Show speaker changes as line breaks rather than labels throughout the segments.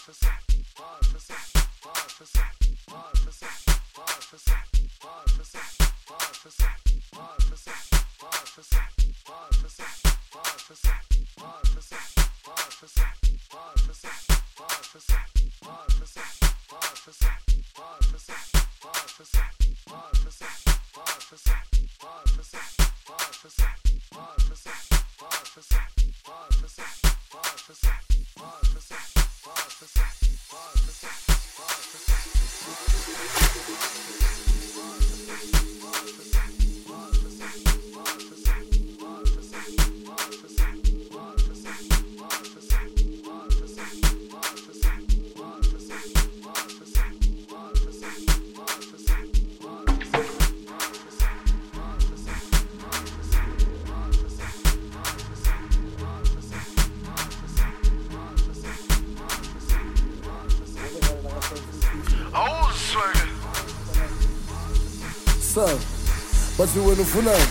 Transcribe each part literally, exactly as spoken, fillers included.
So, bathi wena ufunani?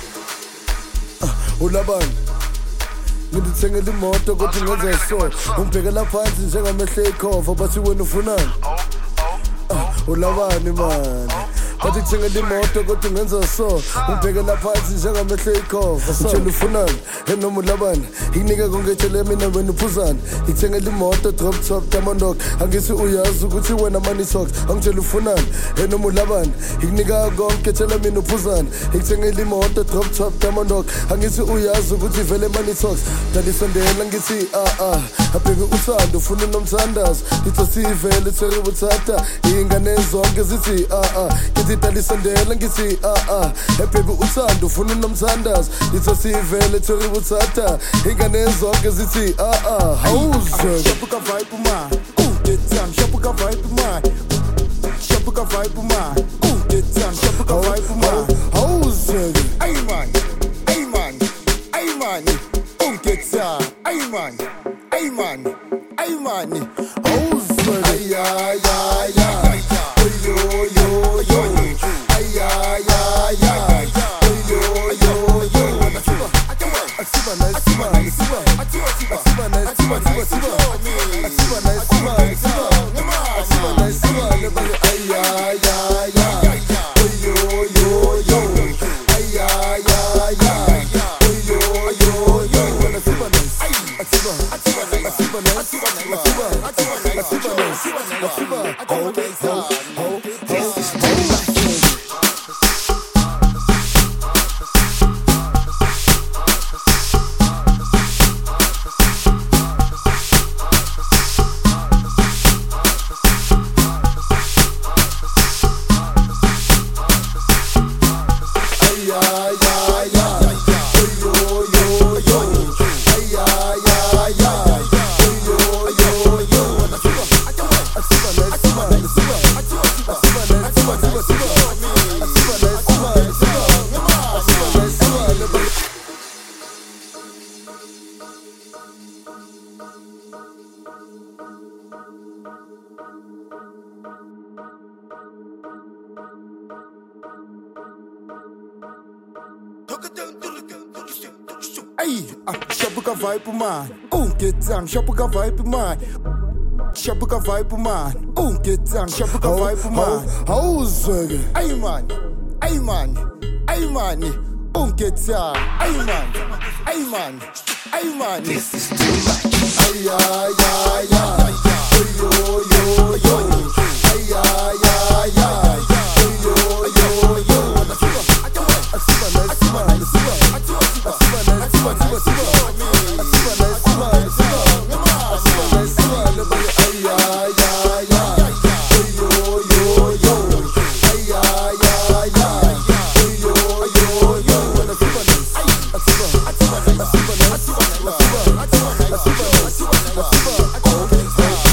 Ulabani? Ngidithengele imoto kodwa ngenza so. Ungibhekela phansi njengamehlo ekhova bathi wena ufunani? Ulabani man? Bathi ngithengele imoto kodwa ngenza so. Ungibhekela phansi njengamehlo ekhova. Ngitshela ufunani? Enoma ulabani? Nginika kongetshele mina wena uphuzani. Ngithengele imoto drop top Diamond. Angithi uyazi ukuthi wena money talks. Angitshela ufunani? Enoma ulabani? Nginika kongetshele mina uphuzani. Ngithengele imoto drop top Diamond. Angithi uyazi ukuthi vele money talks. Ndalisondela ngithi ah ah. Abheke uthando ufuna nomthandazo. Ngithi sivele theri buthatha. Ingane zonke zithi ah ah. Ngithi ndalisondela ngithi ah ah. Abheke uthando ufuna nomthandazo. Ngithi sivele theri buthatha. Ingane zonke zithi ah ah. How's
Shapuka vibe man, ooh get down. Shapuka vibe man, Shapuka vibe man, ooh get down. Shapuka vibe man,
how's
ay man, ay man, ay man, ooh get down. Ay man, ay man, ay man,
how's
ay ay ay ay, yo yo yo, ay ay ay ay, yo yo yo.
Asiba na asiba asiba asiba na asiba asiba asiba asiba na asiba asiba asiba na asiba lebale ay ay ay ay yo yo yo ay ay ay ay yo yo yo asiba na asiba asiba na asiba na asiba asiba asiba na asiba ho ho ho this is too much.
Ay, Shapuka vibe man, ooh get down. Shapuka vibe man, Shapuka vibe man, ooh get down. Shapuka vibe man,
how's
ay man, ay man, ay man, ooh get down. Ay man, ay man, ay man.
this is too much. Ay ay ay ay yo yo yo ay ay ay ay yo yo yo asiba na asiba asiba asiba na asiba asiba asiba asiba na asiba asiba asiba na asiba lebale ay ay ay ay yo yo yo ay ay ay ay yo yo yo asiba na asiba asiba asiba na asiba asiba asiba asiba asiba